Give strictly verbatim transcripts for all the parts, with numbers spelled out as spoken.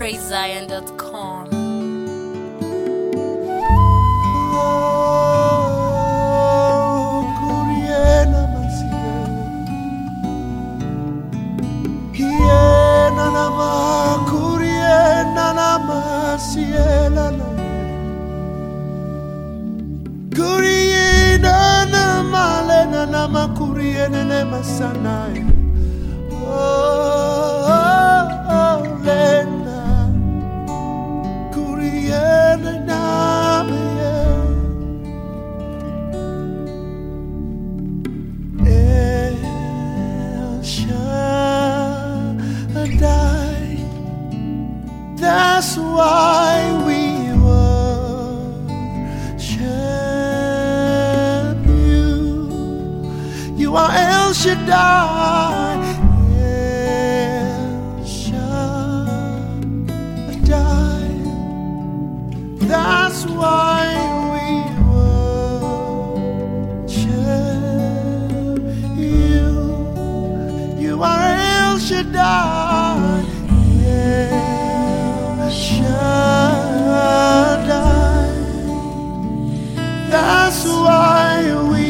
praise zion dot com. That's why we worship you. You are El Shaddai, El Shaddai. That's why we worship you. You are El Shaddai, Shaddai. That's why we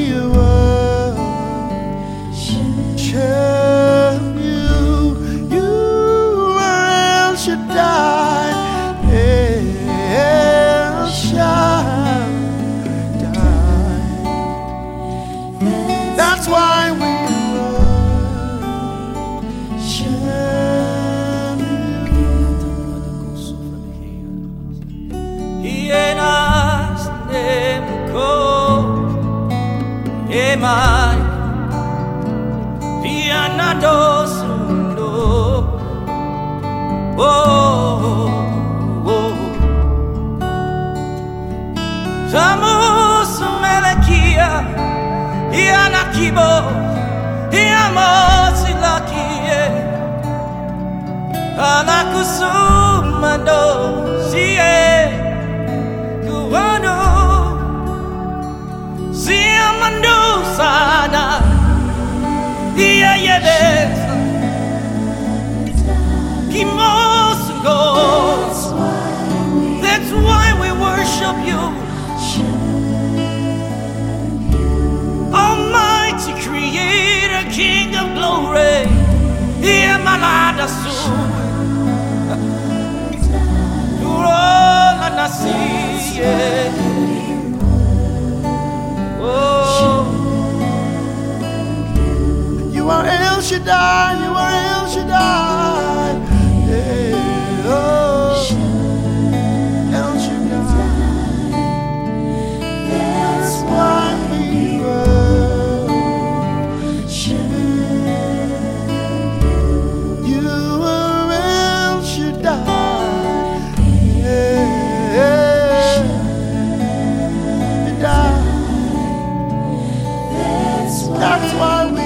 worship you. You are El Shaddai, El Shaddai. That's why we Emai Pianado Sundo. Oh, oh. Jamus Melekia Ianakibo Iamosilakie Anakusumando Sie Kuano Siamando sana, yeah yeah yes. Kimosugo. That's why we worship you, Almighty Creator, King of Glory. Yeah, malada su. Rola nasi. You are El Shaddai, you are El Shaddai, yeah, oh, El Shaddai. That's why we worship you. You are El Shaddai, yeah, Shaddai. That's why we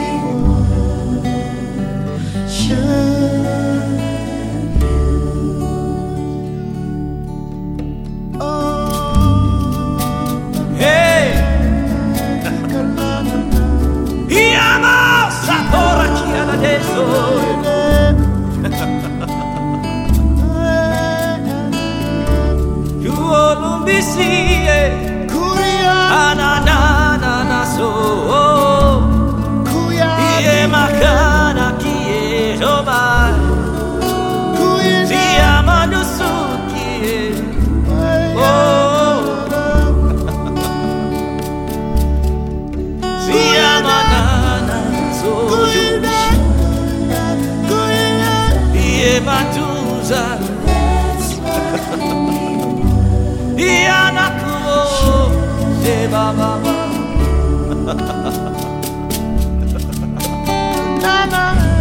Matuza Ianakuo De Baba.